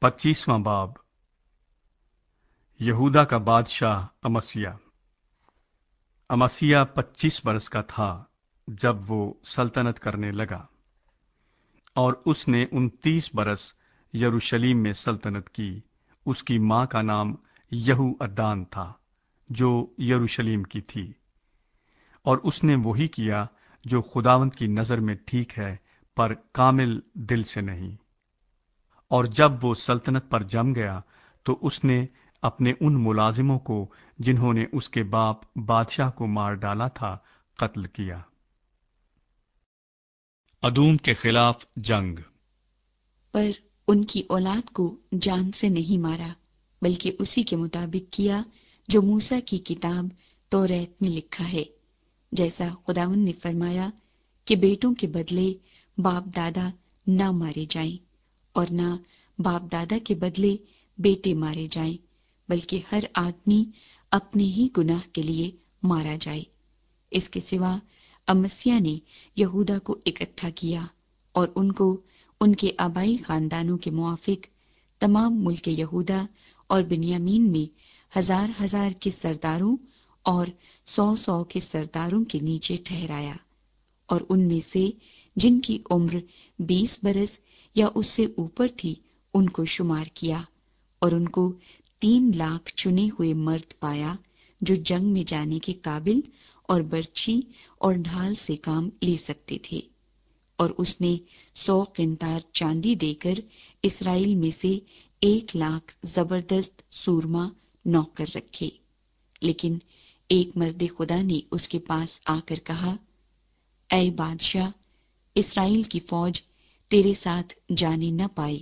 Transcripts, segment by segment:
25واں باب یہودا کا بادشاہ امسیہ 25 برس کا تھا جب وہ سلطنت کرنے لگا، اور اس نے 29 برس یروشلیم میں سلطنت کی۔ اس کی ماں کا نام یہو ادان تھا جو یروشلیم کی تھی، اور اس نے وہی کیا جو خداوند کی نظر میں ٹھیک ہے، پر کامل دل سے نہیں۔ اور جب وہ سلطنت پر جم گیا تو اس نے اپنے ان ملازموں کو جنہوں نے اس کے باپ بادشاہ کو مار ڈالا تھا قتل کیا۔ ادوم کے خلاف جنگ۔ پر ان کی اولاد کو جان سے نہیں مارا، بلکہ اسی کے مطابق کیا جو موسیٰ کی کتاب توریت میں لکھا ہے، جیسا خداوند نے فرمایا کہ بیٹوں کے بدلے باپ دادا نہ مارے جائیں، اور نہ باپ دادا کے بدلے بیٹے مارے جائیں، بلکہ ہر آدمی اپنے ہی گناہ کے لیے مارا جائے۔ اس کے سوا امسیہ نے یہودا کو اکٹھا کیا اور ان کو ان کے آبائی خاندانوں کے موافق تمام ملک یہودا اور بنیامین میں 1000 کے سرداروں اور 100 کے سرداروں کے نیچے ٹھہرایا، اور ان میں سے جن کی عمر 20 برس یا اس سے اوپر تھی ان کو شمار کیا، اور ان کو 3 لاکھ چنے ہوئے مرد پایا جو جنگ میں جانے کے قابل اور برچھی اور ڈھال سے کام لے سکتے تھے۔ اور اس نے 100 قنطار چاندی دے کر اسرائیل میں سے 1 لاکھ زبردست سورما نوکر رکھے۔ لیکن ایک مرد خدا نے اس کے پاس آ کر کہا، اے بادشاہ، اسرائیل کی فوج تیرے ساتھ جانے نہ پائے،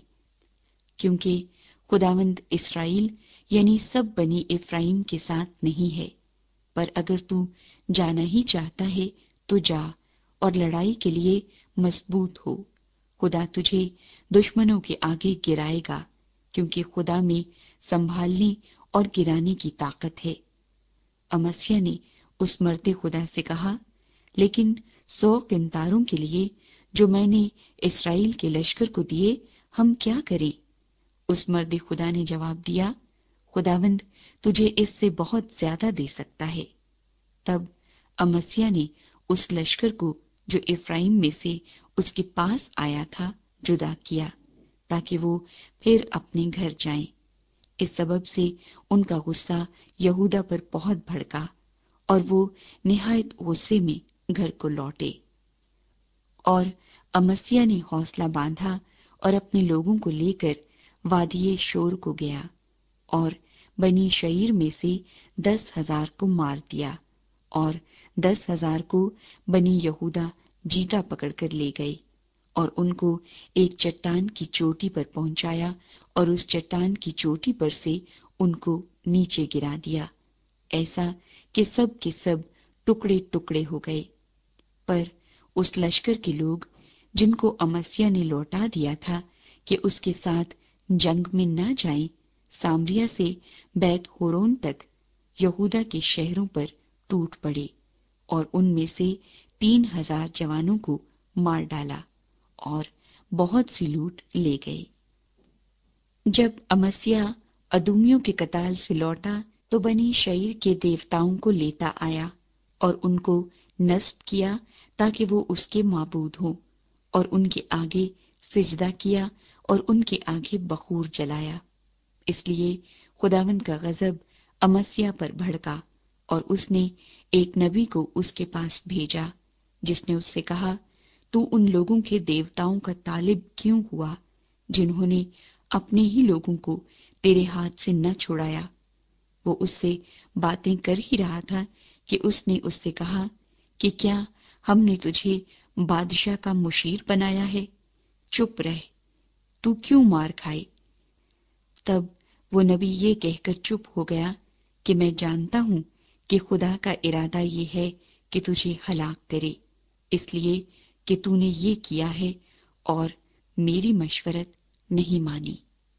کیونکہ خداوند اسرائیل یعنی سب بنی افرائیم کے ساتھ نہیں ہے۔ پر اگر تو جانا ہی چاہتا ہے تو جا، اور لڑائی کے لیے مضبوط ہو، خدا تجھے دشمنوں کے آگے گرائے گا، کیونکہ خدا میں سنبھالنے اور گرانے کی طاقت ہے۔ امسیہ نے اس مرد خدا سے کہا، لیکن 100 قنطاروں کے لیے جو میں نے اسرائیل کے لشکر کو دیے، ہم کیا کریں؟ اس مرد خدا نے جواب دیا، خداوند تجھے اس سے بہت زیادہ دے سکتا ہے۔ تب امسیہ نے اس لشکر کو جو افرائیم میں سے اس کے پاس آیا تھا جدا کیا، تاکہ وہ پھر اپنے گھر جائیں۔ اس سبب سے ان کا غصہ یہودا پر بہت بھڑکا، اور وہ نہایت غصے میں گھر کو لوٹے۔ اور امسیہ نے حوصلہ باندھا اور اپنے لوگوں کو لے کر وادی شور کو گیا، اور بنی شعیر میں سے 10,000 کو مار دیا، اور 10,000 کو بنی یہودا جیتا پکڑ کر لے گئے، اور ان کو ایک چٹان کی چوٹی پر پہنچایا، اور اس چٹان کی چوٹی پر سے ان کو نیچے گرا دیا، ایسا کہ سب کے سب ٹکڑے ٹکڑے ہو گئے۔ پر اس لشکر کے لوگ جن کو امسیہ نے لوٹا دیا تھا کہ اس کے ساتھ جنگ میں نہ جائیں، سامریا سے بیت ہورون تک یہودا کے شہروں پر ٹوٹ پڑے، اور ان میں سے 3,000 جوانوں کو مار ڈالا، اور بہت سی لوٹ لے گئے۔ جب امسیہ ادومیوں کے قتال سے لوٹا تو بنی شعیر کے دیوتاؤں کو لیتا آیا، اور ان کو نصب کیا تاکہ وہ اس کے معبود ہوں، اور ان کے آگے سجدہ کیا اور ان کے آگے بخور جلایا۔ اس لیے خداوند کا غضب امسیہ پر بھڑکا، اور اس نے ایک نبی کو اس کے پاس بھیجا، جس نے اس سے کہا، تو ان لوگوں کے دیوتاؤں کا طالب کیوں ہوا جنہوں نے اپنے ہی لوگوں کو تیرے ہاتھ سے نہ چھڑایا؟ وہ اس سے باتیں کر ہی رہا تھا کہ اس نے اس سے کہا کہ کیا ہم نے تجھے بادشاہ کا مشیر بنایا ہے؟ چپ رہ، تو کیوں مار کھائے؟ تب وہ نبی یہ کہہ کر چپ ہو گیا کہ میں جانتا ہوں کہ خدا کا ارادہ یہ ہے کہ تجھے ہلاک کرے، اس لیے کہ تو نے یہ کیا ہے اور میری مشورت نہیں مانی۔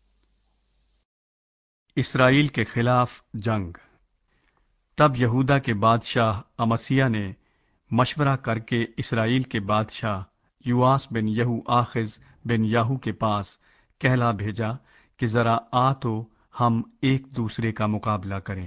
اسرائیل کے خلاف جنگ۔ تب یہودا کے بادشاہ امسیہ نے مشورہ کر کے اسرائیل کے بادشاہ یواس بن یہو آخز بن یاہو کے پاس کہلا بھیجا کہ ذرا آ تو ہم ایک دوسرے کا مقابلہ کریں۔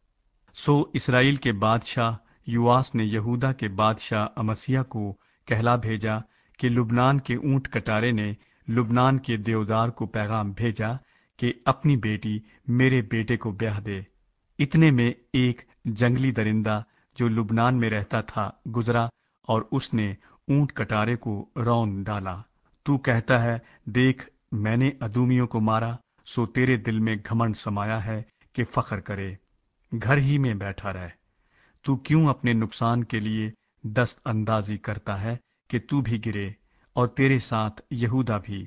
سو اسرائیل کے بادشاہ یواس نے یہودا کے بادشاہ امسیہ کو کہلا بھیجا کہ لبنان کے اونٹ کٹارے نے لبنان کے دیودار کو پیغام بھیجا کہ اپنی بیٹی میرے بیٹے کو بیاہ دے۔ اتنے میں ایک جنگلی درندہ جو لبنان میں رہتا تھا گزرا اور اس نے اونٹ کٹارے کو رون ڈالا۔ تو کہتا ہے دیکھ میں نے ادومیوں کو مارا، سو تیرے دل میں گھمنڈ سمایا ہے کہ فخر کرے، گھر ہی میں بیٹھا رہ۔ تو کیوں اپنے نقصان کے لیے دست اندازی کرتا ہے کہ تو بھی گرے اور تیرے ساتھ یہودا بھی؟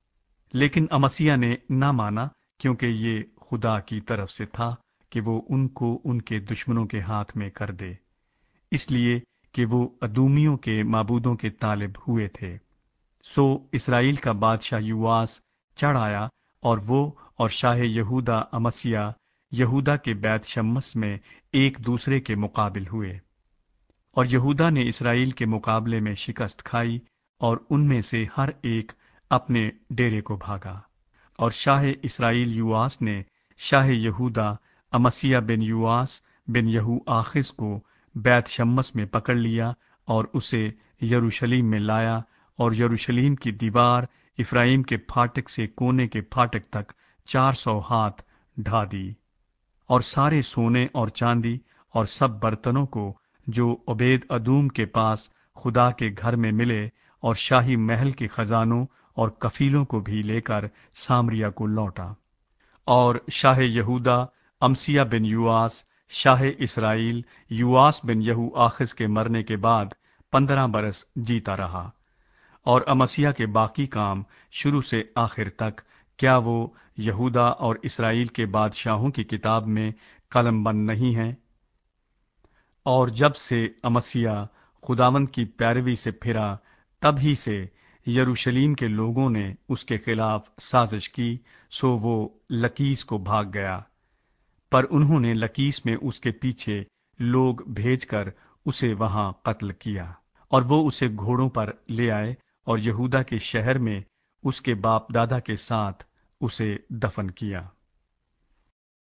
لیکن امسیہ نے نہ مانا، کیونکہ یہ خدا کی طرف سے تھا کہ وہ ان کو ان کے دشمنوں کے ہاتھ میں کر دے، اس لیے کہ وہ ادومیوں کے معبودوں کے طالب ہوئے تھے۔ سو اسرائیل کا بادشاہ یواس چڑھ آیا اور وہ اور شاہ یہودا امسیہ یہودا کے بیت شمس میں ایک دوسرے کے مقابل ہوئے، اور یہودا نے اسرائیل کے مقابلے میں شکست کھائی اور ان میں سے ہر ایک اپنے ڈیرے کو بھاگا۔ اور شاہ اسرائیل یواس نے شاہ یہودا امسیہ بن یواس بن یہو آخز کو بیت شمس میں پکڑ لیا اور اسے یروشلیم میں لایا، اور یروشلیم کی دیوار افرائیم کے پھاٹک سے کونے کے پھاٹک تک 400 ہاتھ ڈھا دی، اور سارے سونے اور چاندی اور سب برتنوں کو جو عبید ادوم کے پاس خدا کے گھر میں ملے، اور شاہی محل کے خزانوں اور کفیلوں کو بھی لے کر سامریا کو لوٹا۔ اور شاہ یہودا امسیہ بن یواس شاہ اسرائیل یواس بن یہو آخز کے مرنے کے بعد 15 برس جیتا رہا۔ اور امسیہ کے باقی کام شروع سے آخر تک، کیا وہ یہودا اور اسرائیل کے بادشاہوں کی کتاب میں قلم بند نہیں ہیں؟ اور جب سے امسیہ خداوند کی پیروی سے پھرا، تب ہی سے یروشلیم کے لوگوں نے اس کے خلاف سازش کی، سو وہ لکیس کو بھاگ گیا۔ پر انہوں نے لکیس میں اس کے پیچھے لوگ بھیج کر اسے وہاں قتل کیا، اور وہ اسے گھوڑوں پر لے آئے اور یہودا کے شہر میں اس کے باپ دادا کے ساتھ اسے دفن کیا۔